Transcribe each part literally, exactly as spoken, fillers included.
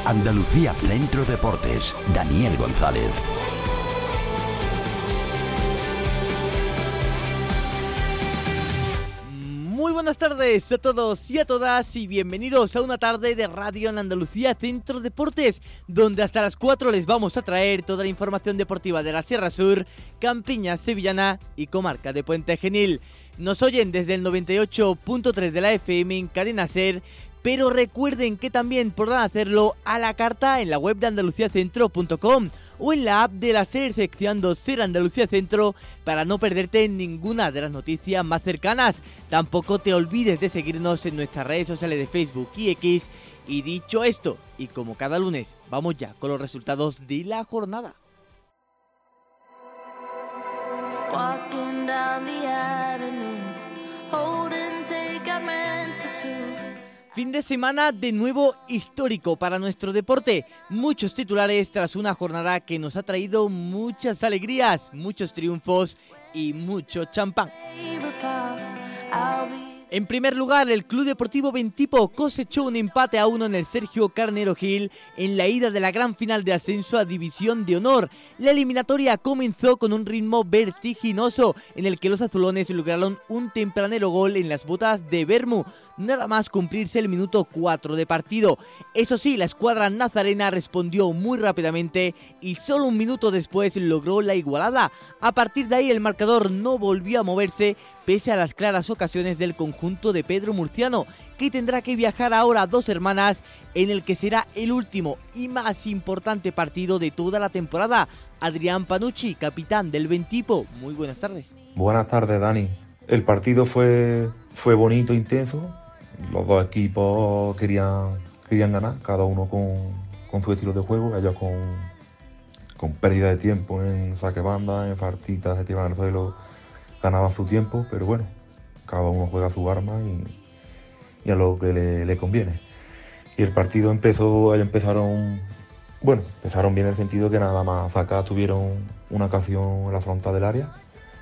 Andalucía Centro Deportes, Daniel González. Muy buenas tardes a todos y a todas y bienvenidos a una tarde de radio en Andalucía Centro Deportes, donde hasta las cuatro les vamos a traer toda la información deportiva de la Sierra Sur, Campiña Sevillana y comarca de Puente Genil. Nos oyen desde el noventa y ocho punto tres de la F M en Cadena Ser, pero recuerden que también podrán hacerlo a la carta en la web de andalucía centro punto com o en la app de la Ser seccionando Ser Andalucía Centro para no perderte ninguna de las noticias más cercanas. Tampoco te olvides de seguirnos en nuestras redes sociales de Facebook y X. Y dicho esto, y como cada lunes, vamos ya con los resultados de la jornada. Walking down the avenue, holding take I meant for two. Fin de semana de nuevo histórico para nuestro deporte. Muchos titulares tras una jornada que nos ha traído muchas alegrías, muchos triunfos y mucho champán. En primer lugar, el Club Deportivo Bentipo cosechó un empate a uno en el Sergio Carnero Gil en la ida de la gran final de ascenso a División de Honor. La eliminatoria comenzó con un ritmo vertiginoso en el que los azulones lograron un tempranero gol en las botas de Bermu, nada más cumplirse el minuto cuatro de partido. Eso sí, la escuadra nazarena respondió muy rápidamente y solo un minuto después logró la igualada. A partir de ahí el marcador no volvió a moverse pese a las claras ocasiones del conjunto de Pedro Murciano, que tendrá que viajar ahora a Dos Hermanas en el que será el último y más importante partido de toda la temporada. Adrián Panucci, capitán del Bentipo, muy buenas tardes. Buenas tardes, Dani. El partido fue, fue bonito, intenso. Los dos equipos querían, querían ganar, cada uno con, con su estilo de juego. Ellos con, con pérdida de tiempo en saque banda, en faltitas, se tiraban al suelo, ganaban su tiempo, pero bueno, cada uno juega su arma y, y a lo que le, le conviene. Y el partido empezó, ellos empezaron, bueno, empezaron bien en el sentido que nada más acá tuvieron una ocasión en la frontal del área.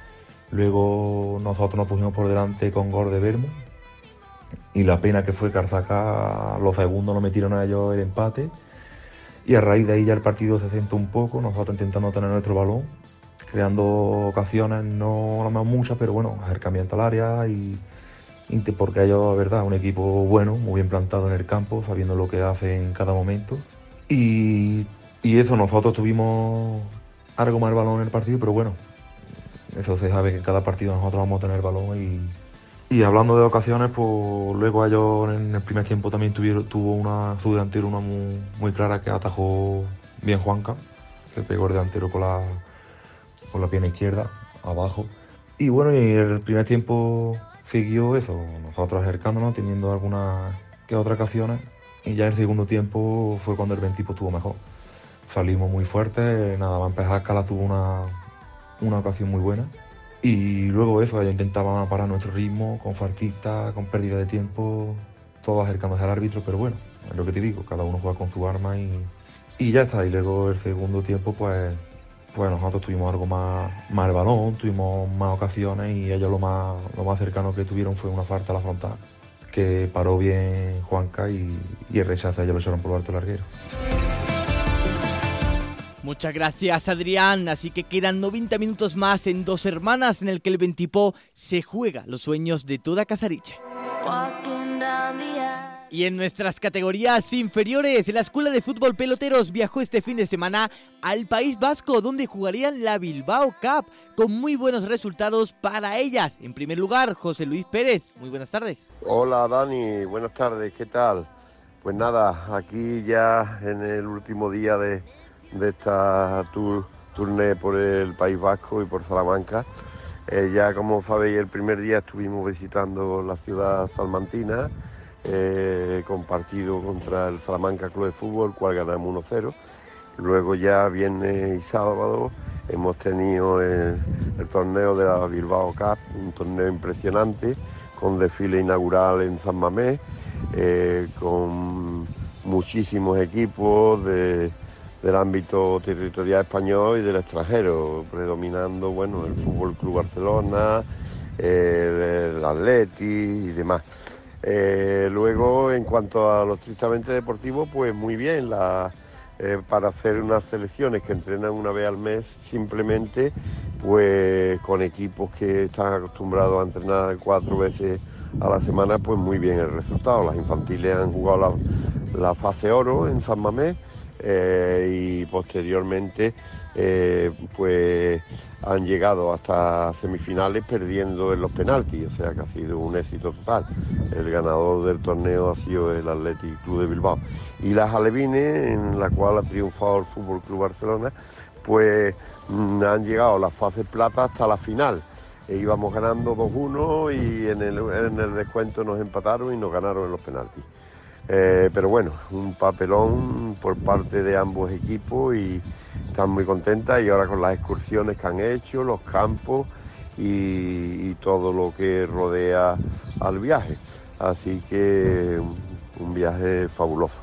Luego nosotros nos pusimos por delante con gol de Bermu. Y la pena que fue que al sacar los segundos nos metieron a ellos el empate. Y a raíz de ahí ya el partido se sentó un poco, nosotros intentando tener nuestro balón, creando ocasiones, no las más muchas, pero bueno, acercamiento al área y, y porque ellos, la verdad, un equipo bueno, muy bien plantado en el campo, sabiendo lo que hace en cada momento. Y, y eso, nosotros tuvimos algo más el balón en el partido, pero bueno, eso se sabe que en cada partido nosotros vamos a tener el balón y... Y hablando de ocasiones, pues luego ellos en el primer tiempo también tuvieron, tuvo una su delantero una muy, muy clara que atajó bien Juanca, que pegó el delantero con la, con la pierna izquierda, abajo. Y bueno, y el primer tiempo siguió eso, nosotros acercándonos, teniendo algunas que otras ocasiones. Y ya en el segundo tiempo fue cuando el Bentipo estuvo mejor. Salimos muy fuertes, nada más empezar, Cala tuvo una, una ocasión muy buena. Y luego eso, ellos intentaban parar nuestro ritmo con faltitas, con pérdida de tiempo, todo acercándose al árbitro, pero bueno, es lo que te digo, cada uno juega con su arma y, y ya está. Y luego el segundo tiempo, pues, pues nosotros tuvimos algo más, más el balón, tuvimos más ocasiones y ellos lo más, lo más cercano que tuvieron fue una falta a la frontal, que paró bien Juanca y, y el rechazo ellos lo echaron por lo alto el larguero. Muchas gracias, Adrián. Así que quedan noventa minutos más en Dos Hermanas, en el que el Bentipo se juega los sueños de toda Casariche. Y en nuestras categorías inferiores, la Escuela de Fútbol Peloteros viajó este fin de semana al País Vasco, donde jugarían la Bilbao Cup, con muy buenos resultados para ellas. En primer lugar, José Luis Pérez. Muy buenas tardes. Hola, Dani. Buenas tardes. ¿Qué tal? Pues nada, aquí ya en el último día de... de esta tour, tournée por el País Vasco y por Salamanca. Eh, ya como sabéis, el primer día estuvimos visitando la ciudad salmantina, eh, con partido contra el Salamanca Club de Fútbol, cual ganamos uno cero. Luego ya viernes y sábado hemos tenido el, el torneo de la Bilbao Cup, un torneo impresionante, con desfile inaugural en San Mamés, eh, con muchísimos equipos de del ámbito territorial español y del extranjero, predominando bueno el Fútbol Club Barcelona, el, el Atleti y demás. Eh, luego, en cuanto a lo estrictamente deportivo, pues muy bien, la, eh, para hacer unas selecciones que entrenan una vez al mes, simplemente, pues con equipos que están acostumbrados a entrenar cuatro veces a la semana, pues muy bien el resultado. Las infantiles han jugado la, la fase oro en San Mamés, eh, y posteriormente eh, pues han llegado hasta semifinales perdiendo en los penaltis, o sea que ha sido un éxito total. El ganador del torneo ha sido el Athletic Club de Bilbao. Y las alevines, en la cual ha triunfado el Fútbol Club Barcelona, pues mmm, han llegado a las fases plata hasta la final. E íbamos ganando dos uno y en el, en el descuento nos empataron y nos ganaron en los penaltis. Eh, pero bueno, un papelón por parte de ambos equipos y están muy contentas, y ahora con las excursiones que han hecho, los campos y, y todo lo que rodea al viaje. Así que un viaje fabuloso.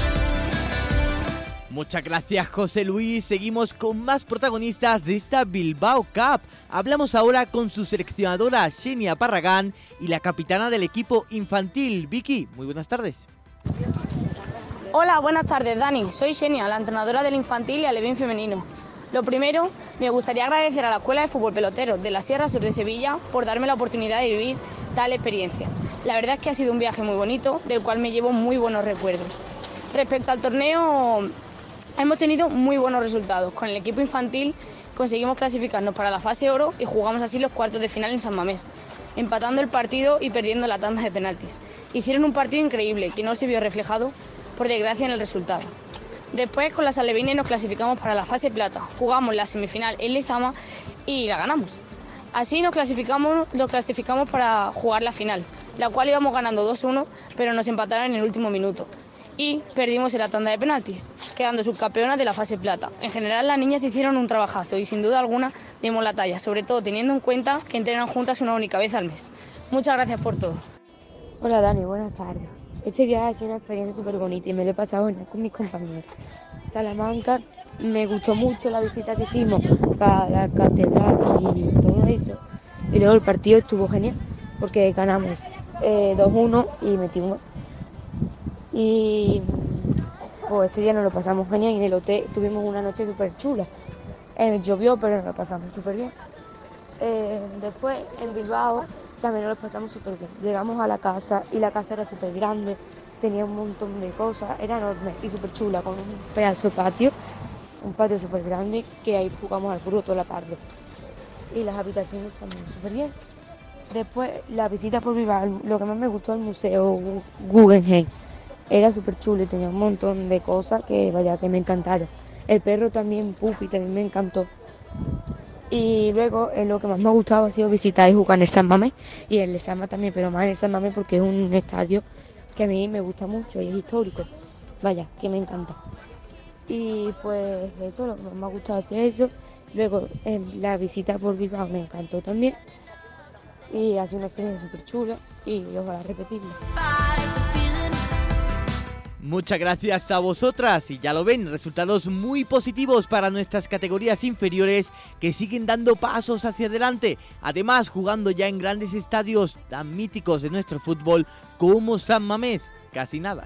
Muchas gracias, José Luis. Seguimos con más protagonistas de esta Bilbao Cup. Hablamos ahora con su seleccionadora Xenia Parragán y la capitana del equipo infantil, Vicky. Muy buenas tardes. Hola, buenas tardes, Dani. Soy Xenia, la entrenadora del infantil y alevín femenino. Lo primero, me gustaría agradecer a la Escuela de Fútbol Pelotero de la Sierra Sur de Sevilla por darme la oportunidad de vivir tal experiencia. La verdad es que ha sido un viaje muy bonito, del cual me llevo muy buenos recuerdos. Respecto al torneo, hemos tenido muy buenos resultados. Con el equipo infantil conseguimos clasificarnos para la fase oro y jugamos así los cuartos de final en San Mamés, empatando el partido y perdiendo la tanda de penaltis. Hicieron un partido increíble que no se vio reflejado, por desgracia, en el resultado. Después, con las alevines nos clasificamos para la fase plata. Jugamos la semifinal en Lezama y la ganamos. Así nos clasificamos, nos clasificamos para jugar la final, la cual íbamos ganando dos uno, pero nos empataron en el último minuto. Y perdimos en la tanda de penaltis, quedando subcampeonas de la fase plata. En general, las niñas hicieron un trabajazo y sin duda alguna dimos la talla, sobre todo teniendo en cuenta que entrenan juntas una única vez al mes. Muchas gracias por todo. Hola Dani, buenas tardes. Este viaje ha sido una experiencia súper bonita y me lo he pasado genial con mis compañeros. Salamanca, me gustó mucho la visita que hicimos para la catedral y todo eso. Y luego el partido estuvo genial porque ganamos eh, dos uno y metimos. Y pues ese día nos lo pasamos genial y en el hotel tuvimos una noche súper chula. Eh, llovió, pero nos lo pasamos súper bien. Eh, después en Bilbao también nos lo pasamos súper bien. Llegamos a la casa y la casa era súper grande, tenía un montón de cosas, era enorme y súper chula, con un pedazo de patio, un patio súper grande que ahí jugamos al fútbol toda la tarde. Y las habitaciones también súper bien. Después la visita por Bilbao, lo que más me gustó el museo Guggenheim. Era súper chulo y tenía un montón de cosas que vaya que me encantaron. El perro también, Puffy, también me encantó. Y luego eh, lo que más me ha gustado ha sido visitar y jugar en el San Mamés y en el Lezama también, pero más en el San Mamés porque es un estadio que a mí me gusta mucho y es histórico. Vaya, que me encanta. Y pues eso, lo que más me ha gustado ha sido eso. Luego eh, la visita por Bilbao me encantó también. Y ha sido una experiencia súper chula y ojalá repetirla. Muchas gracias a vosotras y ya lo ven, resultados muy positivos para nuestras categorías inferiores que siguen dando pasos hacia adelante, además jugando ya en grandes estadios tan míticos de nuestro fútbol como San Mamés, casi nada.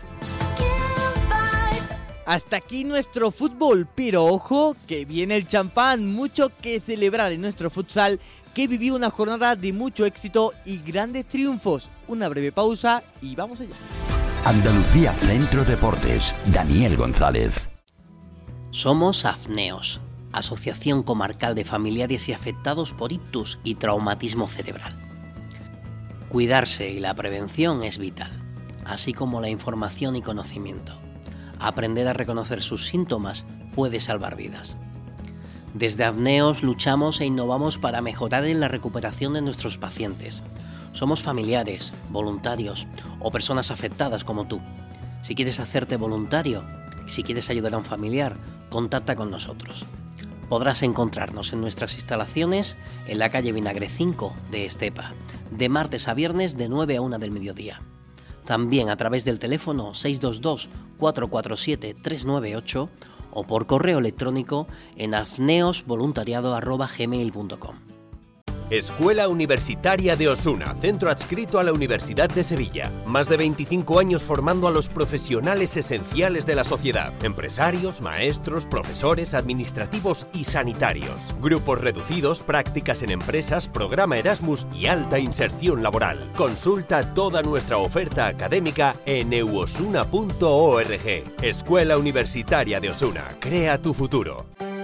Hasta aquí nuestro fútbol, pero ojo que viene el champán, mucho que celebrar en nuestro futsal que vivió una jornada de mucho éxito y grandes triunfos. Una breve pausa y vamos allá. Andalucía Centro Deportes, Daniel González. Somos AFNEOS, Asociación Comarcal de Familiares y Afectados por Ictus y Traumatismo Cerebral. Cuidarse y la prevención es vital, así como la información y conocimiento. Aprender a reconocer sus síntomas puede salvar vidas. Desde AFNEOS luchamos e innovamos para mejorar en la recuperación de nuestros pacientes. Somos familiares, voluntarios o personas afectadas como tú. Si quieres hacerte voluntario, si quieres ayudar a un familiar, contacta con nosotros. Podrás encontrarnos en nuestras instalaciones en la calle Vinagre cinco de Estepa, de martes a viernes de nueve a una del mediodía. También a través del teléfono seis dos dos, cuatro cuatro siete, tres nueve ocho o por correo electrónico en afneosvoluntariado arroba gmail punto com. Escuela Universitaria de Osuna, centro adscrito a la Universidad de Sevilla. Más de veinticinco años formando a los profesionales esenciales de la sociedad. Empresarios, maestros, profesores, administrativos y sanitarios. Grupos reducidos, prácticas en empresas, programa Erasmus y alta inserción laboral. Consulta toda nuestra oferta académica en eu osuna punto org. Escuela Universitaria de Osuna. Crea tu futuro.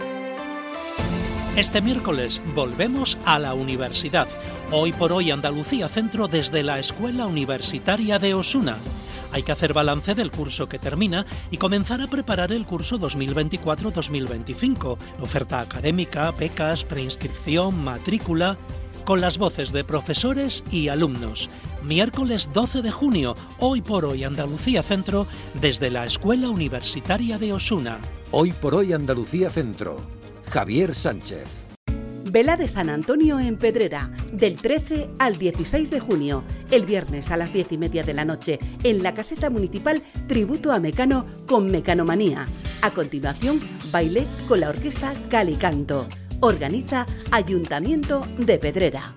Este miércoles volvemos a la universidad. Hoy por hoy Andalucía Centro desde la Escuela Universitaria de Osuna. Hay que hacer balance del curso que termina y comenzar a preparar el curso dos mil veinticuatro dos mil veinticinco. Oferta académica, becas, preinscripción, matrícula, con las voces de profesores y alumnos. Miércoles doce de junio, Hoy por hoy Andalucía Centro desde la Escuela Universitaria de Osuna. Hoy por hoy Andalucía Centro. Javier Sánchez. Vela de San Antonio en Pedrera, del trece al dieciséis de junio, el viernes a las diez y media de la noche, en la caseta municipal Tributo a Mecano con Mecanomanía. A continuación, baile con la orquesta Calicanto. Organiza Ayuntamiento de Pedrera.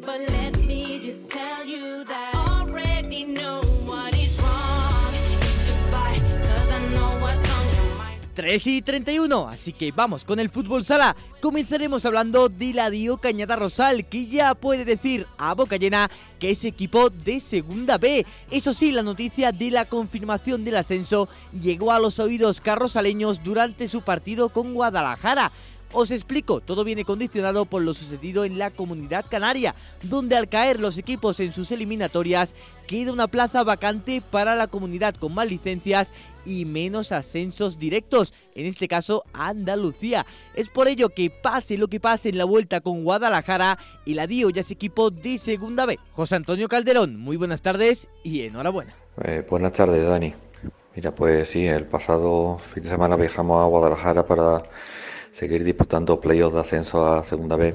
tres y treinta y uno, así que vamos con el fútbol sala. Comenzaremos hablando de la Dio Cañada Rosal, que ya puede decir a boca llena que es equipo de Segunda B. Eso sí, la noticia de la confirmación del ascenso llegó a los oídos carrosaleños durante su partido con Guadalajara. Os explico, todo viene condicionado por lo sucedido en la Comunidad Canaria, donde al caer los equipos en sus eliminatorias, queda una plaza vacante para la comunidad con más licencias y menos ascensos directos, en este caso Andalucía. Es por ello que pase lo que pase en la vuelta con Guadalajara, y la Dio ya es equipo de Segunda B. José Antonio Calderón, muy buenas tardes y enhorabuena. Eh, buenas tardes, Dani. Mira, pues sí, el pasado fin de semana viajamos a Guadalajara para seguir disputando playoffs de ascenso a Segunda B,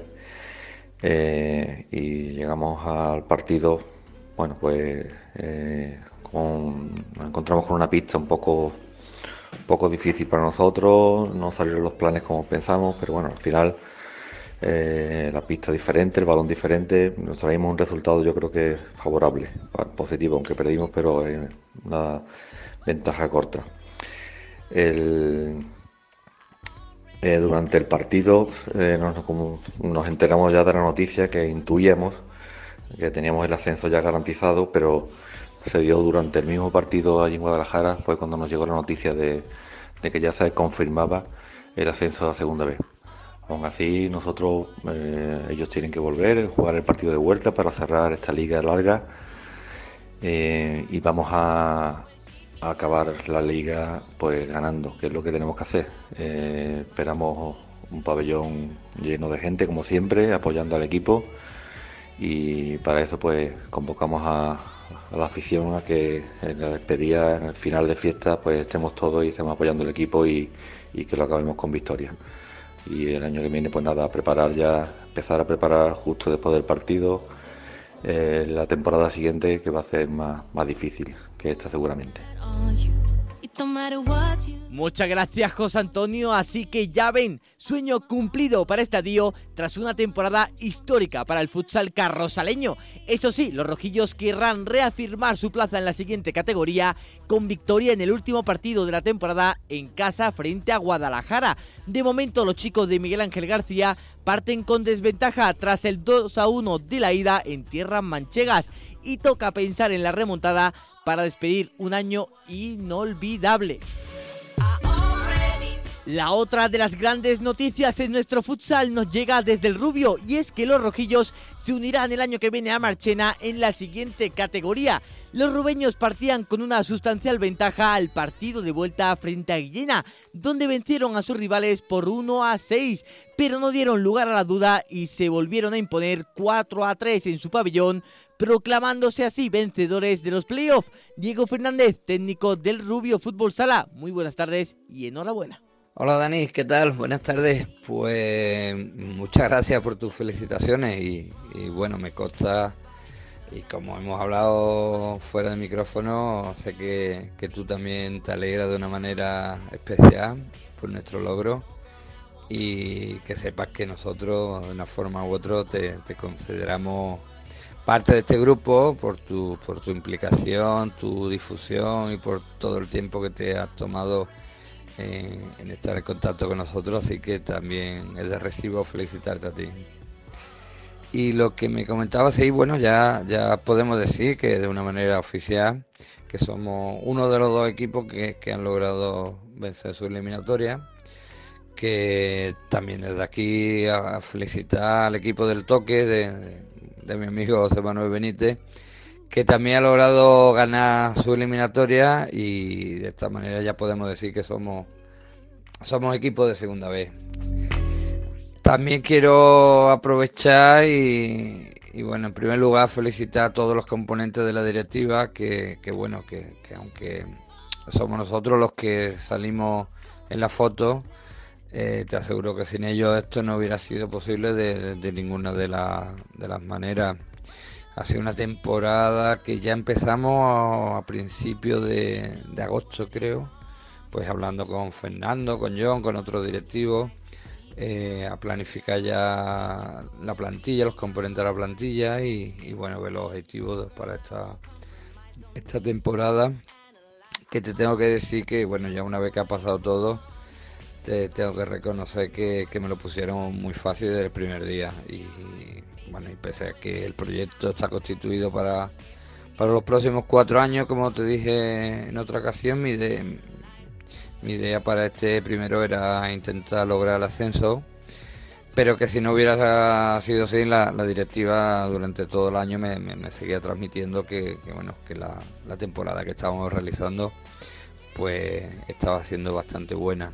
eh, y llegamos al partido, bueno, pues eh, con, nos encontramos con una pista un poco, un poco difícil para nosotros, no salieron los planes como pensamos, pero bueno, al final eh, la pista diferente, el balón diferente, nos traímos un resultado yo creo que favorable, positivo, aunque perdimos, pero es una ventaja corta. El... Eh, durante el partido eh, nos, como, nos enteramos ya de la noticia que intuíamos que teníamos el ascenso ya garantizado, pero se dio durante el mismo partido allí en Guadalajara, pues cuando nos llegó la noticia de, de que ya se confirmaba el ascenso a Segunda B. Aún así, nosotros, eh, ellos tienen que volver, jugar el partido de vuelta para cerrar esta liga larga, eh, y vamos a... a acabar la liga pues ganando, que es lo que tenemos que hacer. Eh, esperamos un pabellón lleno de gente como siempre, apoyando al equipo, y para eso pues convocamos a, a la afición a que en la despedida, en el final de fiesta, pues estemos todos y estemos apoyando al equipo y, y que lo acabemos con victoria. Y el año que viene pues nada, a preparar ya, empezar a preparar justo después del partido eh, la temporada siguiente, que va a ser más, más difícil que esta seguramente. Muchas gracias, José Antonio. Así que ya ven, sueño cumplido para esta Dio tras una temporada histórica para el futsal carrosaleño. Eso sí, los rojillos querrán reafirmar su plaza en la siguiente categoría con victoria en el último partido de la temporada en casa frente a Guadalajara. De momento, los chicos de Miguel Ángel García parten con desventaja tras el dos a uno de la ida en tierras manchegas, y toca pensar en la remontada para despedir un año inolvidable. La otra de las grandes noticias en nuestro futsal nos llega desde el Rubio, y es que los rojillos se unirán el año que viene a Marchena en la siguiente categoría. Los rubeños partían con una sustancial ventaja al partido de vuelta frente a Guillena, donde vencieron a sus rivales por uno a seis, pero no dieron lugar a la duda y se volvieron a imponer cuatro a tres en su pabellón, proclamándose así vencedores de los playoffs. Diego Fernández, técnico del Rubio Fútbol Sala, muy buenas tardes y enhorabuena. Hola Dani, ¿qué tal? Buenas tardes. Pues muchas gracias por tus felicitaciones y, y bueno, me consta, y como hemos hablado fuera de micrófono, sé que, que tú también te alegras de una manera especial por nuestro logro, y que sepas que nosotros de una forma u otra te, te consideramos parte de este grupo por tu, por tu implicación, tu difusión y por todo el tiempo que te has tomado en, en estar en contacto con nosotros, así que también es de recibo felicitarte a ti. Y lo que me comentabas, sí, bueno, ya, ya podemos decir que de una manera oficial que somos uno de los dos equipos que, que han logrado vencer su eliminatoria, que también desde aquí a felicitar al equipo del Toque de, de, de mi amigo José Manuel Benítez, que también ha logrado ganar su eliminatoria, y de esta manera ya podemos decir que somos somos equipo de segunda vez. También quiero aprovechar y, y bueno, en primer lugar felicitar a todos los componentes de la directiva, que, que bueno, que, que aunque somos nosotros los que salimos en la foto, Eh, te aseguro que sin ellos esto no hubiera sido posible de, de, de ninguna de, la, de las maneras. Ha sido una temporada que ya empezamos a, a principios de, de agosto, creo, pues hablando con Fernando, con John, con otros directivos, eh, a planificar ya la plantilla, los componentes de la plantilla y, y bueno, ver los objetivos para esta, esta temporada, que te tengo que decir que bueno, ya una vez que ha pasado todo, Te tengo que reconocer que, que me lo pusieron muy fácil desde el primer día, y bueno, y pese a que el proyecto está constituido para, para los próximos cuatro años, como te dije en otra ocasión, mi, de, mi idea para este primero era intentar lograr el ascenso, pero que si no hubiera sido así, la, la directiva durante todo el año me, me, me seguía transmitiendo que, que bueno, que la, la temporada que estábamos realizando pues estaba siendo bastante buena.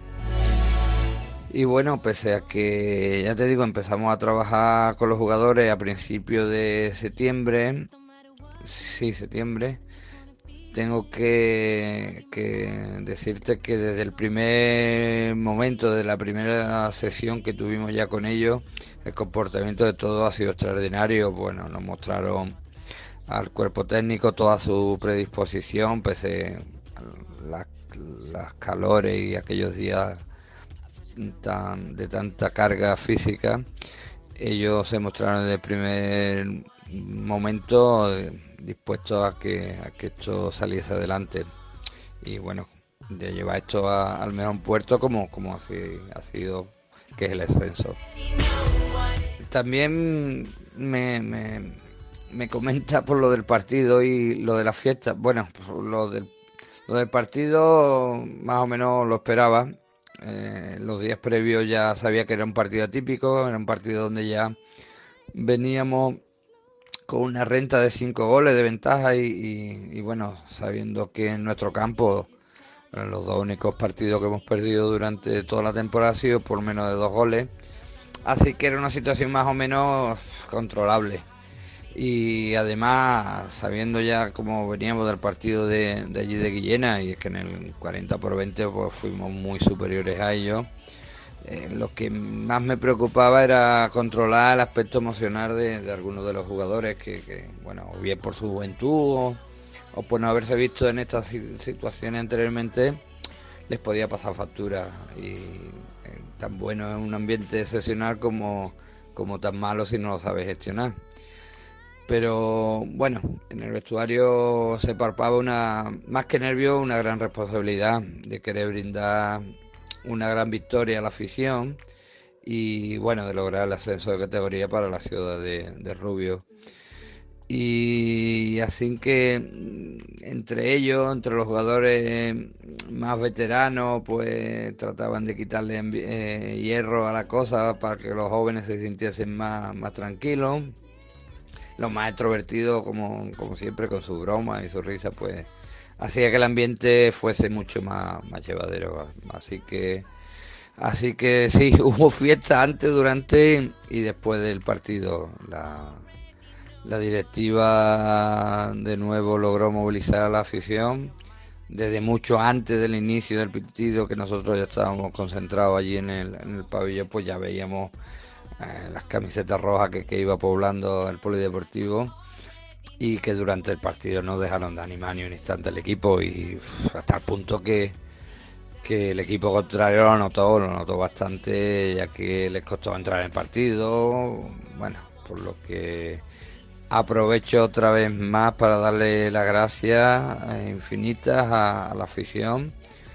Y bueno, pese a que, ya te digo, empezamos a trabajar con los jugadores a principios de septiembre, sí, septiembre, tengo que, que decirte que desde el primer momento, de la primera sesión que tuvimos ya con ellos, el comportamiento de todos ha sido extraordinario. Bueno, nos mostraron al cuerpo técnico toda su predisposición, pese a las, las calores y aquellos días Tan, de tanta carga física. Ellos se mostraron desde el primer momento dispuestos a que, a que esto saliese adelante, y bueno, de llevar esto a, al mejor puerto como, como así ha sido, que es el ascenso. También me, me, me comenta por lo del partido y lo de las fiestas. Bueno, pues lo del, lo del partido más o menos lo esperaba. Eh, los días previos ya sabía que era un partido atípico, era un partido donde ya veníamos con una renta de cinco goles de ventaja y, y, y bueno, sabiendo que en nuestro campo los dos únicos partidos que hemos perdido durante toda la temporada han sido por menos de dos goles, así que era una situación más o menos controlable. Y además, sabiendo ya cómo veníamos del partido de, de allí de Guillena, y es que en el cuarenta por veinte pues fuimos muy superiores a ellos, eh, lo que más me preocupaba era controlar el aspecto emocional de, de algunos de los jugadores que, que, bueno, o bien por su juventud o, o por no haberse visto en estas situaciones anteriormente, les podía pasar factura. Y eh, tan bueno es un ambiente excepcional como, como tan malo si no lo sabes gestionar. Pero bueno, en el vestuario se palpaba una, más que nervio, una gran responsabilidad de querer brindar una gran victoria a la afición y bueno, de lograr el ascenso de categoría para la ciudad de, de Rubio. Y así que entre ellos, entre los jugadores más veteranos, pues trataban de quitarle eh, hierro a la cosa para que los jóvenes se sintiesen más, más tranquilos. Los más extrovertidos, como, como siempre, con su broma y su risa, pues hacía que el ambiente fuese mucho más, más llevadero. Así que, así que sí, hubo fiesta antes, durante y después del partido. La, la directiva de nuevo logró movilizar a la afición. Desde mucho antes del inicio del partido, que nosotros ya estábamos concentrados allí en el, en el pabellón, pues ya veíamos las camisetas rojas que, que iba poblando el polideportivo, y que durante el partido no dejaron de animar ni un instante al equipo, y uf, hasta el punto que, que el equipo contrario lo notó, lo notó bastante, ya que les costó entrar en el partido. Bueno, por lo que aprovecho otra vez más para darle las gracias infinitas a, a la afición,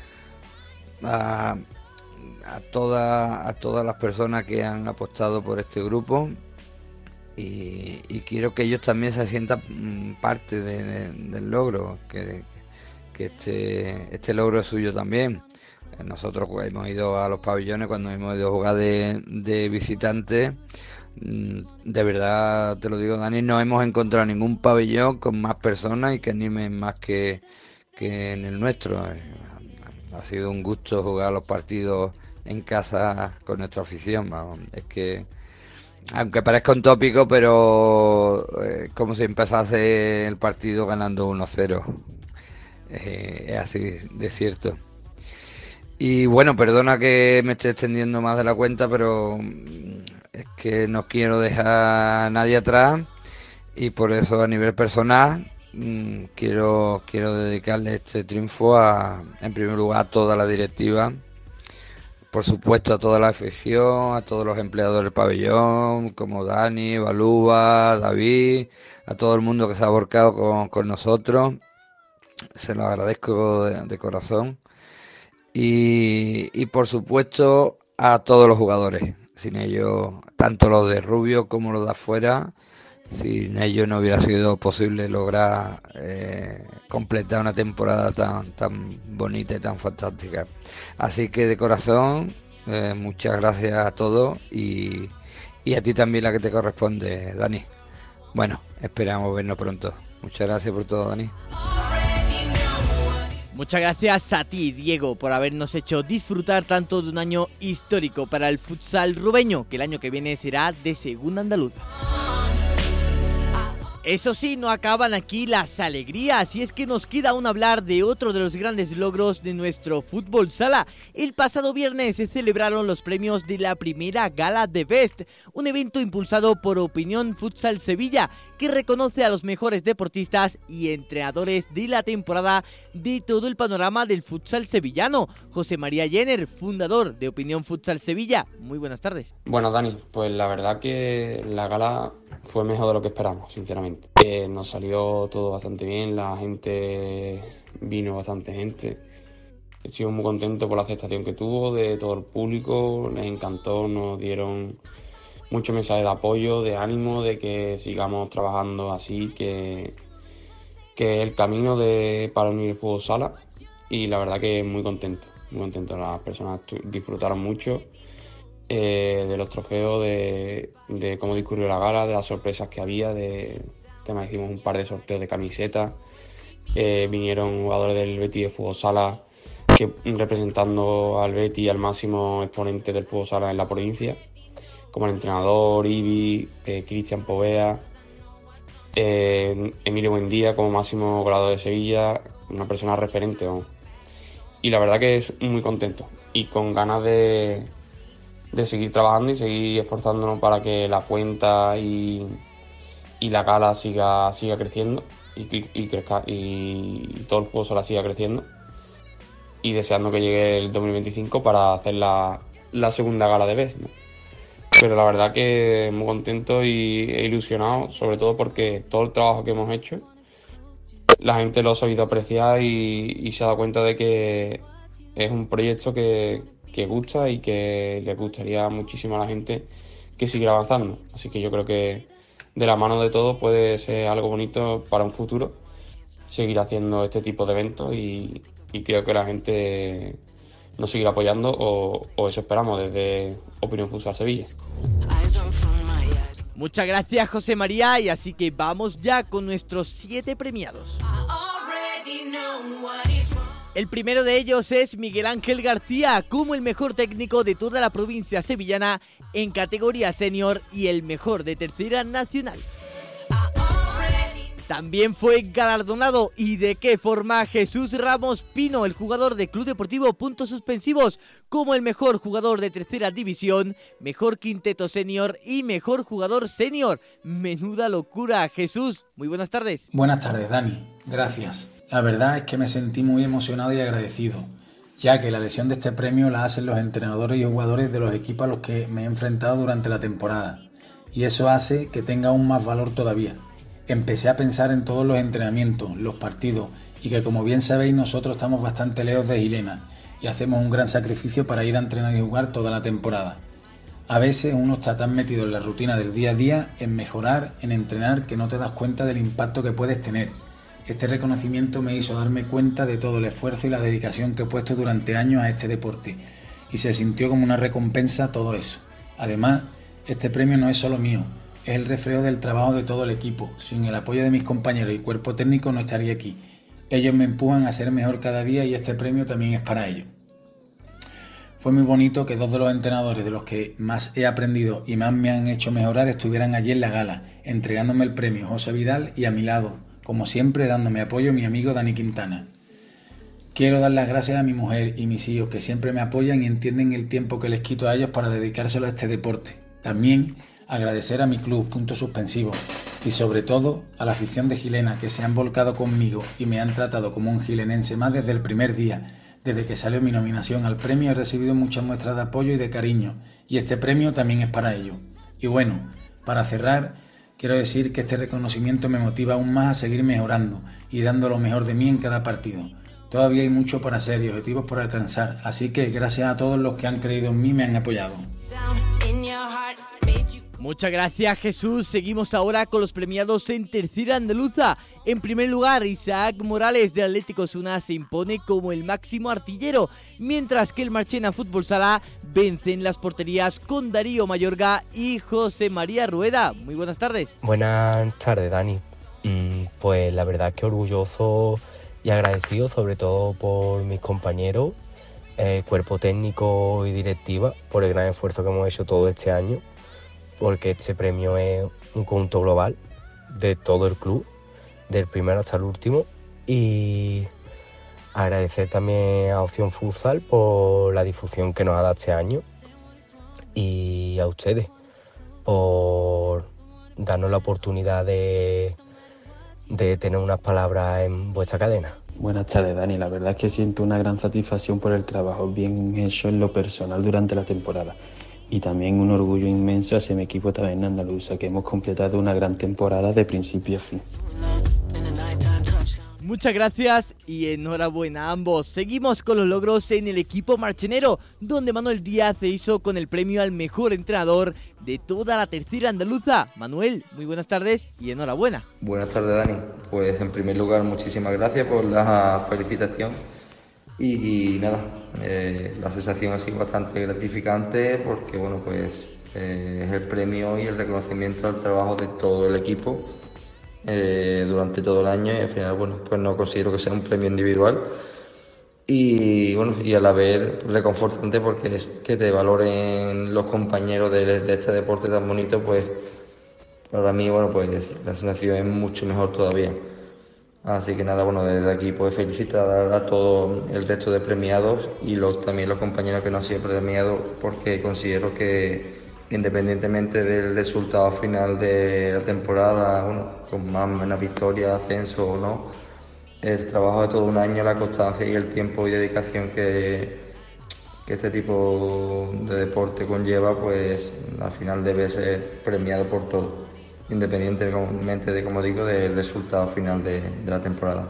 a, a, toda, a todas las personas que han apostado por este grupo, y, y quiero que ellos también se sientan parte de, de, del logro, que, que este, este logro es suyo también. Nosotros hemos ido a los pabellones, cuando hemos ido a jugar de, de visitantes, de verdad te lo digo, Dani, no hemos encontrado ningún pabellón con más personas y que animen más que, que en el nuestro. Ha sido un gusto jugar los partidos en casa con nuestra afición. Es que, aunque parezca un tópico, pero eh, como si empezase el partido ganando uno cero. Eh, es así de cierto. Y bueno, perdona que me esté extendiendo más de la cuenta, pero es que no quiero dejar a nadie atrás, y por eso a nivel personal mmm, quiero quiero dedicarle este triunfo a, en primer lugar, a toda la directiva, por supuesto a toda la afición, a todos los empleados del pabellón, como Dani, Balúa, David, a todo el mundo que se ha volcado con, con nosotros. Se lo agradezco de, de corazón. Y, y por supuesto a todos los jugadores. Sin ellos, tanto los de Rubio como los de afuera, sin ellos no hubiera sido posible lograr eh, completar una temporada tan, tan bonita y tan fantástica. Así que de corazón, eh, muchas gracias a todos, y, y a ti también la que te corresponde, Dani. Bueno, esperamos vernos pronto. Muchas gracias por todo, Dani. Muchas gracias a ti, Diego, por habernos hecho disfrutar tanto de un año histórico para el futsal rubeño, que el año que viene será de segunda andaluza. Eso sí, no acaban aquí las alegrías, y es que nos queda aún hablar de otro de los grandes logros de nuestro fútbol sala. El pasado viernes se celebraron los premios de la primera gala de Best, un evento impulsado por Opinión Futsal Sevilla, que reconoce a los mejores deportistas y entrenadores de la temporada de todo el panorama del futsal sevillano. José María Jenner, fundador de Opinión Futsal Sevilla, muy buenas tardes. Bueno, Dani, pues la verdad que la gala fue mejor de lo que esperamos, sinceramente. Eh, nos salió todo bastante bien, la gente, vino bastante gente. Estoy muy contento por la aceptación que tuvo de todo el público, les encantó, nos dieron muchos mensajes de apoyo, de ánimo, de que sigamos trabajando así, que, que es el camino de, para unir el fútbol sala, y la verdad que muy contento, muy contento. Las personas disfrutaron mucho. Eh, de los trofeos, de, de cómo discurrió la gala, de las sorpresas que había, de tema, hicimos un par de sorteos de camisetas, eh, vinieron jugadores del Betis de fútbol sala, que representando al Betis, al máximo exponente del fútbol sala en la provincia, como el entrenador Ibi, eh, Cristian Povea, eh, Emilio Buendía como máximo goleador de Sevilla, una persona referente, ¿no? Y la verdad que es muy contento y con ganas de de seguir trabajando y seguir esforzándonos para que la cuenta y, y la gala siga, siga creciendo y, y, y crezca, y todo el fútbol sala siga creciendo, y deseando que llegue el dos mil veinticinco para hacer la, la segunda gala de Best, ¿no? Pero la verdad que muy contento y e ilusionado, sobre todo porque todo el trabajo que hemos hecho la gente lo ha sabido apreciar y, y se ha dado cuenta de que es un proyecto que que gusta y que le gustaría muchísimo a la gente que siga avanzando. Así que yo creo que de la mano de todos puede ser algo bonito para un futuro, seguir haciendo este tipo de eventos, y, y creo que la gente nos seguirá apoyando, o, o eso esperamos desde Opinión Futsal Sevilla. Muchas gracias, José María, y así que vamos ya con nuestros siete premiados. El primero de ellos es Miguel Ángel García, como el mejor técnico de toda la provincia sevillana en categoría senior y el mejor de tercera nacional. También fue galardonado, y de qué forma, Jesús Ramos Pino, el jugador de Club Deportivo Puntos Suspensivos, como el mejor jugador de tercera división, mejor quinteto senior y mejor jugador senior. Menuda locura, Jesús. Muy buenas tardes. Buenas tardes, Dani. Gracias. La verdad es que me sentí muy emocionado y agradecido. ya que la elección de este premio la hacen los entrenadores y jugadores de los equipos a los que me he enfrentado durante la temporada, y eso hace que tenga aún más valor todavía. Empecé a pensar en todos los entrenamientos, los partidos, y que como bien sabéis nosotros estamos bastante lejos de Gilena y hacemos un gran sacrificio para ir a entrenar y jugar toda la temporada. A veces uno está tan metido en la rutina del día a día, en mejorar, en entrenar, que no te das cuenta del impacto que puedes tener. Este reconocimiento me hizo darme cuenta de todo el esfuerzo y la dedicación que he puesto durante años a este deporte, y se sintió como una recompensa todo eso. Además, este premio no es solo mío, es el reflejo del trabajo de todo el equipo. Sin el apoyo de mis compañeros y cuerpo técnico no estaría aquí. Ellos me empujan a ser mejor cada día y este premio también es para ellos. Fue muy bonito que dos de los entrenadores de los que más he aprendido y más me han hecho mejorar estuvieran allí en la gala, entregándome el premio, José Vidal, y a mi lado, como siempre, dándome apoyo, mi amigo Dani Quintana. Quiero dar las gracias a mi mujer y mis hijos, que siempre me apoyan y entienden el tiempo que les quito a ellos para dedicárselo a este deporte. También agradecer a mi club, Puntos Suspensivos, y sobre todo a la afición de Gilena, que se han volcado conmigo y me han tratado como un gilenense más desde el primer día. Desde que salió mi nominación al premio he recibido muchas muestras de apoyo y de cariño, y este premio también es para ello. Y bueno, para cerrar, quiero decir que este reconocimiento me motiva aún más a seguir mejorando y dando lo mejor de mí en cada partido. Todavía hay mucho por hacer y objetivos por alcanzar, así que gracias a todos los que han creído en mí y me han apoyado. Muchas gracias, Jesús. Seguimos ahora con los premiados en Tercera Andaluza. En primer lugar, Isaac Morales de Atlético Osuna se impone como el máximo artillero, mientras que el Marchena Fútbol Sala vence en las porterías con Darío Mayorga y José María Rueda. Muy buenas tardes. Buenas tardes, Dani. Mm, pues la verdad es que orgulloso y agradecido, sobre todo por mis compañeros, eh, cuerpo técnico y directiva, por el gran esfuerzo que hemos hecho todo este año, porque este premio es un conjunto global de todo el club, del primero hasta el último, y agradecer también a Opción Futsal por la difusión que nos ha dado este año y a ustedes por darnos la oportunidad de, de tener unas palabras en vuestra cadena. Buenas tardes, Dani. La verdad es que siento una gran satisfacción por el trabajo bien hecho en lo personal durante la temporada. Y también un orgullo inmenso hacia mi equipo Taberna Andaluza, que hemos completado una gran temporada de principio a fin. Muchas gracias y enhorabuena a ambos. Seguimos con los logros en el equipo marchenero, donde Manuel Díaz se hizo con el premio al mejor entrenador de toda la Tercera Andaluza. Manuel, muy buenas tardes y enhorabuena. Buenas tardes, Dani. Pues en primer lugar, muchísimas gracias por la felicitación. Y, y nada, eh, la sensación ha sido bastante gratificante porque bueno, pues eh, es el premio y el reconocimiento al trabajo de todo el equipo eh, durante todo el año, y al final bueno, pues no considero que sea un premio individual, y bueno, y a la vez reconfortante porque es que te valoren los compañeros de, de este deporte tan bonito, pues para mí bueno, pues la sensación es mucho mejor todavía. Así que nada, bueno, desde aquí pues felicitar a todo el resto de premiados y los, también los compañeros que no han sido premiados, porque considero que independientemente del resultado final de la temporada, bueno, con más o menos victoria, ascenso o no, el trabajo de todo un año, la constancia y el tiempo y dedicación que, que este tipo de deporte conlleva, pues al final debe ser premiado por todos, independientemente de, como digo, del resultado final de, de la temporada.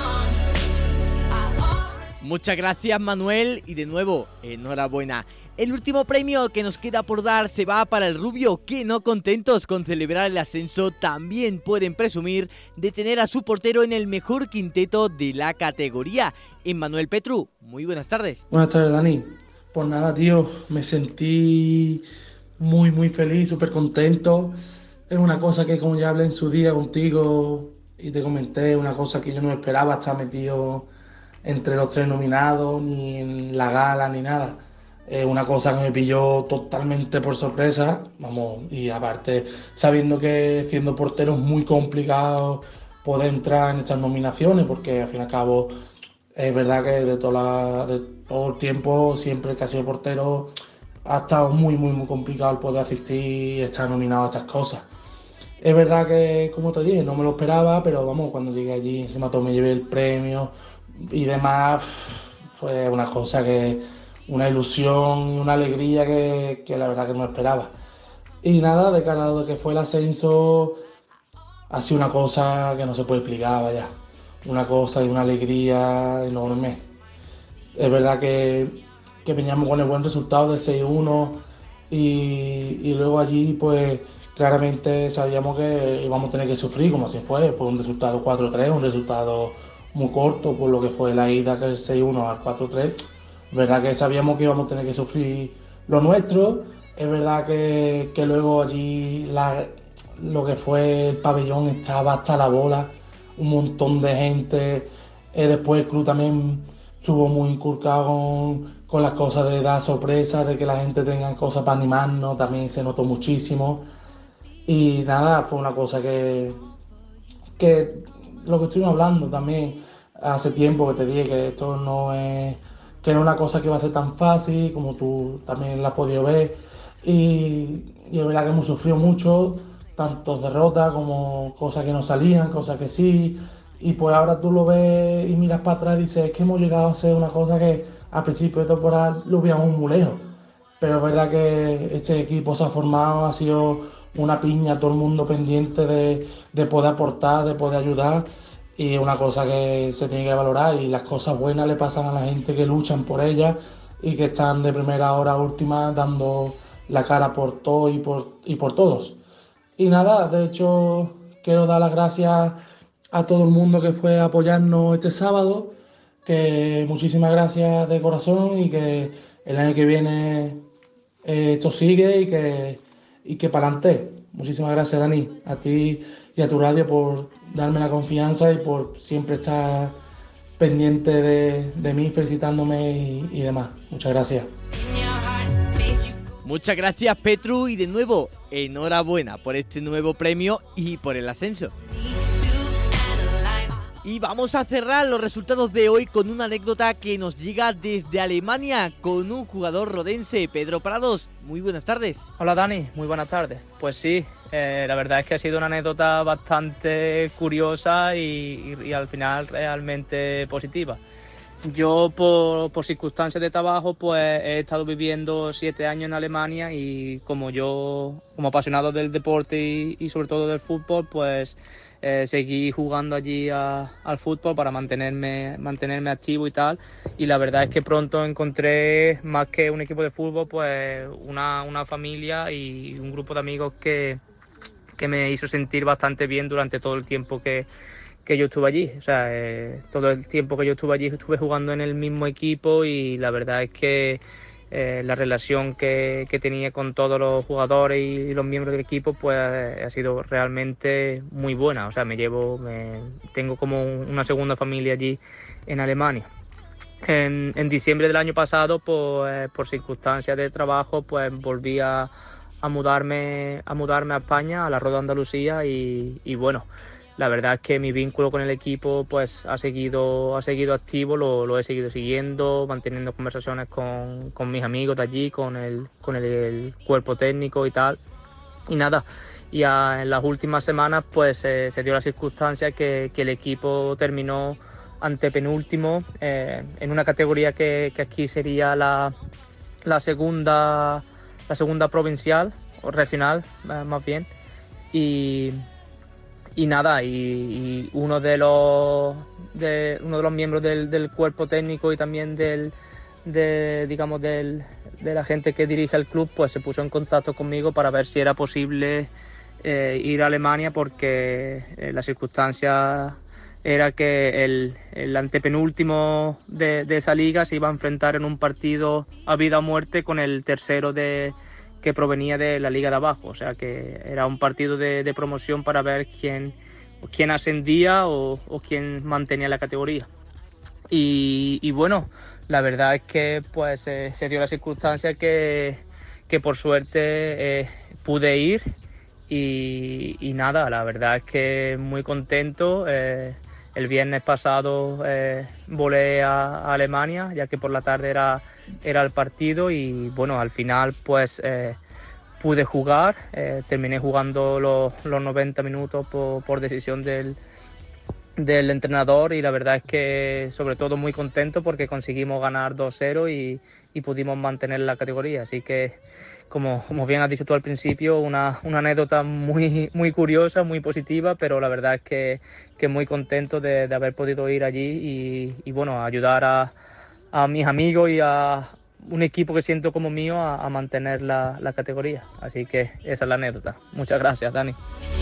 Muchas gracias, Manuel, y de nuevo, enhorabuena. El último premio que nos queda por dar se va para el Rubio, que no contentos con celebrar el ascenso, también pueden presumir de tener a su portero en el mejor quinteto de la categoría. Emmanuel Petru, muy buenas tardes. Buenas tardes, Dani. Pues nada, tío, me sentí muy, muy feliz, súper contento. Es una cosa que, como ya hablé en su día contigo y te comenté, una cosa que yo no esperaba estar metido entre los tres nominados, ni en la gala, ni nada. Es una cosa que me pilló totalmente por sorpresa, vamos, y aparte sabiendo que siendo portero es muy complicado poder entrar en estas nominaciones, porque al fin y al cabo es verdad que de, toda la, de todo el tiempo, siempre que ha sido portero, ha estado muy, muy, muy complicado el poder asistir y estar nominado a estas cosas. Es verdad que, como te dije, no me lo esperaba, pero vamos, cuando llegué allí, encima todo me llevé el premio y demás, fue una cosa que, una ilusión y una alegría que, que la verdad que no esperaba. Y nada, de cara a lo que fue el ascenso, ha sido una cosa que no se puede explicar, vaya, una cosa y una alegría enorme. Es verdad que, que veníamos con el buen resultado del seis uno y, y luego allí pues claramente sabíamos que íbamos a tener que sufrir, como así fue, fue un resultado cuatro tres, un resultado muy corto por lo que fue la ida del seis uno al cuatro tres. Es verdad que sabíamos que íbamos a tener que sufrir lo nuestro, es verdad que, que luego allí la, lo que fue el pabellón estaba hasta la bola, un montón de gente, eh, después el club también estuvo muy inculcado con, con las cosas de dar sorpresas, de que la gente tenga cosas para animarnos, también se notó muchísimo. Y nada, fue una cosa que, que lo que estuvimos hablando también hace tiempo, que te dije que esto no es, que no es una cosa que va a ser tan fácil, como tú también la has podido ver. Y, y es verdad que hemos sufrido mucho, tanto derrotas como cosas que no salían, cosas que sí. Y pues ahora tú lo ves y miras para atrás y dices, es que hemos llegado a hacer una cosa que al principio de temporada lo veíamos muy lejos. Pero es verdad que este equipo se ha formado, ha sido una piña, todo el mundo pendiente de, de poder aportar, de poder ayudar, y es una cosa que se tiene que valorar, y las cosas buenas le pasan a la gente que luchan por ellas y que están de primera hora a última dando la cara por todo y por, y por todos. Y nada, de hecho quiero dar las gracias a todo el mundo que fue a apoyarnos este sábado, que muchísimas gracias de corazón, y que el año que viene eh, esto sigue y que y que para adelante. Muchísimas gracias, Dani, a ti y a tu radio por darme la confianza y por siempre estar pendiente de, de mí, felicitándome y, y demás. Muchas gracias. Muchas gracias, Petru, y de nuevo, enhorabuena por este nuevo premio y por el ascenso. Y vamos a cerrar los resultados de hoy con una anécdota que nos llega desde Alemania con un jugador rodense, Pedro Prados. Muy buenas tardes. Hola Dani, muy buenas tardes. Pues sí, eh, la verdad es que ha sido una anécdota bastante curiosa y, y, y al final realmente positiva. Yo por, por circunstancias de trabajo pues he estado viviendo siete años en Alemania, y como yo, como apasionado del deporte y, y sobre todo del fútbol, pues eh, seguí jugando allí a, al fútbol para mantenerme, mantenerme activo y tal. Y la verdad es que pronto encontré, más que un equipo de fútbol, pues una, una familia y un grupo de amigos que, que me hizo sentir bastante bien durante todo el tiempo que que yo estuve allí. O sea, eh, todo el tiempo que yo estuve allí estuve jugando en el mismo equipo, y la verdad es que eh, la relación que, que tenía con todos los jugadores y los miembros del equipo pues ha sido realmente muy buena. O sea, me llevo, me, tengo como una segunda familia allí en Alemania. En, en diciembre del año pasado, pues, por circunstancias de trabajo, pues volví a, a, mudarme, a mudarme a España, a la Roda Andalucía, y, y bueno, la verdad es que mi vínculo con el equipo pues ha seguido, ha seguido activo, lo, lo he seguido siguiendo, manteniendo conversaciones con, con mis amigos de allí, con el, con el, el cuerpo técnico y tal. Y nada, y a, en las últimas semanas pues eh, se dio la circunstancia que, que el equipo terminó antepenúltimo eh, en una categoría que, que aquí sería la, la, segunda, la segunda provincial o regional, eh, más bien. Y... Y nada, y, y uno de los de uno de los miembros del, del cuerpo técnico y también del de digamos del de la gente que dirige el club, pues se puso en contacto conmigo para ver si era posible eh, ir a Alemania, porque eh, la circunstancia era que el, el antepenúltimo de, de esa liga se iba a enfrentar en un partido a vida o muerte con el tercero de que provenía de la liga de abajo. O sea que era un partido de, de promoción para ver quién, quién ascendía o, o quién mantenía la categoría. Y, y bueno, la verdad es que pues eh, se dio la circunstancia que, que por suerte eh, pude ir, y, y nada, la verdad es que muy contento. Eh, el viernes pasado eh, volé a, a Alemania, ya que por la tarde era era el partido, y bueno, al final pues eh, pude jugar, eh, terminé jugando los, los noventa minutos por, por decisión del, del entrenador, y la verdad es que sobre todo muy contento porque conseguimos ganar dos cero y, y pudimos mantener la categoría. Así que, como, como bien has dicho tú al principio, una, una anécdota muy, muy curiosa, muy positiva, pero la verdad es que, que muy contento de, de haber podido ir allí y, y bueno, ayudar a, a mis amigos y a un equipo que siento como mío a, a mantener la, la categoría. Así que esa es la anécdota. Muchas gracias, Dani.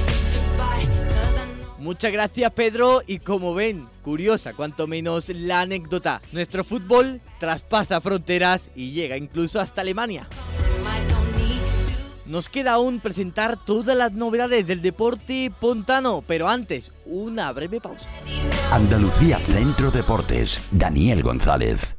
Muchas gracias, Pedro, y como ven, curiosa cuanto menos la anécdota. Nuestro fútbol traspasa fronteras y llega incluso hasta Alemania. Nos queda aún presentar todas las novedades del deporte pontano, pero antes, una breve pausa. Andalucía Centro Deportes, Daniel González.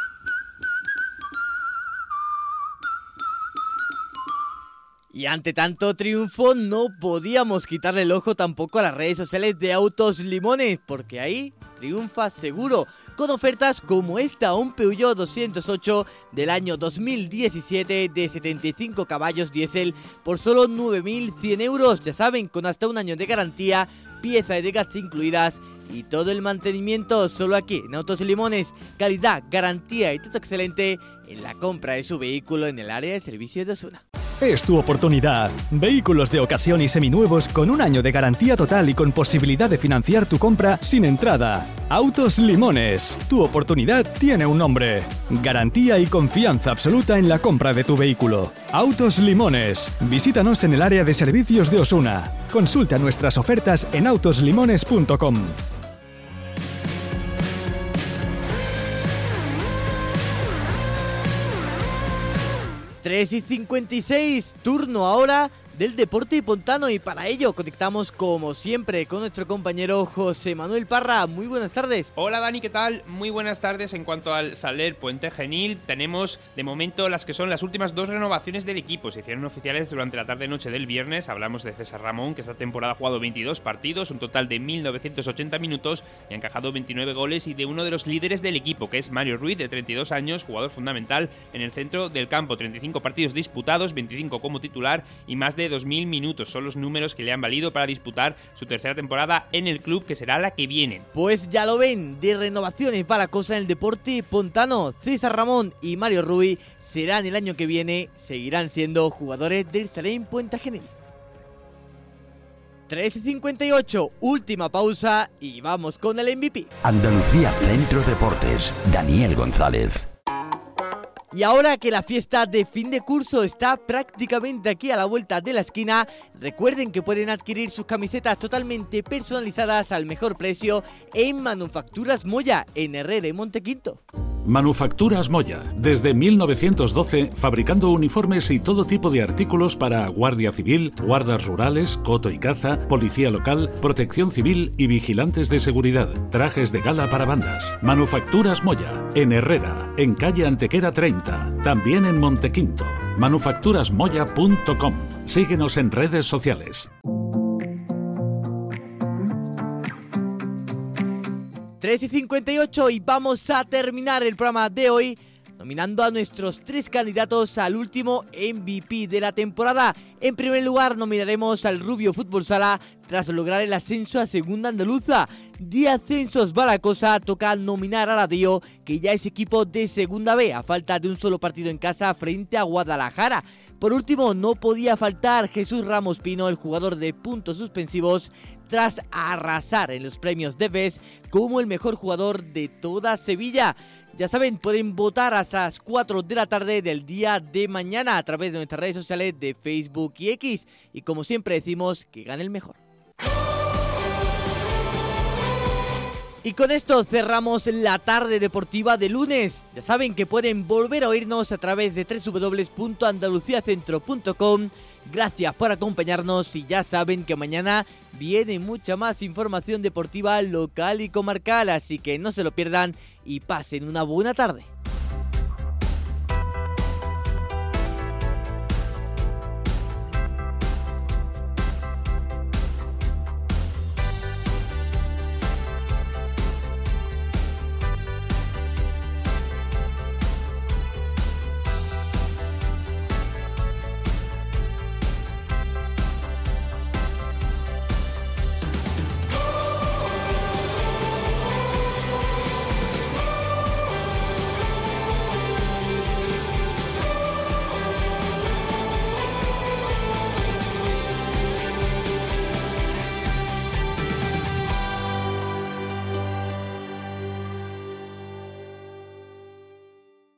Y ante tanto triunfo no podíamos quitarle el ojo tampoco a las redes sociales de Autos Limones, porque ahí triunfa seguro, con ofertas como esta, un Peugeot doscientos ocho del año dos mil diecisiete de setenta y cinco caballos diésel por solo nueve mil cien euros, ya saben, con hasta un año de garantía, piezas y desgaste incluidas y todo el mantenimiento solo aquí en Autos Limones. Calidad, garantía y todo excelente en la compra de su vehículo en el área de servicio de Osuna. Es tu oportunidad. Vehículos de ocasión y seminuevos con un año de garantía total y con posibilidad de financiar tu compra sin entrada. Autos Limones. Tu oportunidad tiene un nombre. Garantía y confianza absoluta en la compra de tu vehículo. Autos Limones. Visítanos en el área de servicios de Osuna. Consulta nuestras ofertas en autos limones punto com. tres y cincuenta y seis, turno ahora del deporte pontano, y para ello conectamos como siempre con nuestro compañero José Manuel Parra. Muy buenas tardes. Hola Dani, ¿qué tal? Muy buenas tardes. En cuanto al Saler Puente Genil, tenemos de momento las que son las últimas dos renovaciones del equipo. Se hicieron oficiales durante la tarde-noche del viernes. Hablamos de César Ramón, que esta temporada ha jugado veintidós partidos, un total de mil novecientos ochenta minutos y ha encajado veintinueve goles, y de uno de los líderes del equipo, que es Mario Ruiz, de treinta y dos años, jugador fundamental en el centro del campo. treinta y cinco partidos disputados, veinticinco como titular y más de dos mil minutos. Son los números que le han valido para disputar su tercera temporada en el club, que será la que viene. Pues ya lo ven, de renovaciones va la cosa en el deporte pontano. César Ramón y Mario Ruiz serán el año que viene, seguirán siendo jugadores del Salem Puente Genil. tres y cincuenta y ocho, última pausa y vamos con el M V P. Andalucía Centro Deportes, Daniel González. Y ahora que la fiesta de fin de curso está prácticamente aquí a la vuelta de la esquina, recuerden que pueden adquirir sus camisetas totalmente personalizadas al mejor precio en Manufacturas Moya, en Herrera y Montequinto. Manufacturas Moya, desde mil novecientos doce, fabricando uniformes y todo tipo de artículos para Guardia Civil, guardas rurales, coto y caza, policía local, protección civil y vigilantes de seguridad. Trajes de gala para bandas. Manufacturas Moya, en Herrera, en calle Antequera treinta, también en Montequinto. manufacturas moya punto com. Síguenos en redes sociales. tres y cincuenta y ocho y vamos a terminar el programa de hoy nominando a nuestros tres candidatos al último M V P de la temporada. En primer lugar nominaremos al Rubio Fútbol Sala tras lograr el ascenso a Segunda Andaluza. De ascensos va la cosa, toca nominar a la Dio, que ya es equipo de Segunda B, a falta de un solo partido en casa frente a Guadalajara. Por último, no podía faltar Jesús Ramos Pino, el jugador de puntos suspensivos, tras arrasar en los premios de B E S como el mejor jugador de toda Sevilla. Ya saben, pueden votar hasta las cuatro de la tarde del día de mañana a través de nuestras redes sociales de Facebook y X. Y como siempre decimos, que gane el mejor. Y con esto cerramos la tarde deportiva de lunes. Ya saben que pueden volver a oírnos a través de doble u doble u doble u punto andalucía centro punto com. Gracias por acompañarnos y ya saben que mañana viene mucha más información deportiva local y comarcal, así que no se lo pierdan y pasen una buena tarde.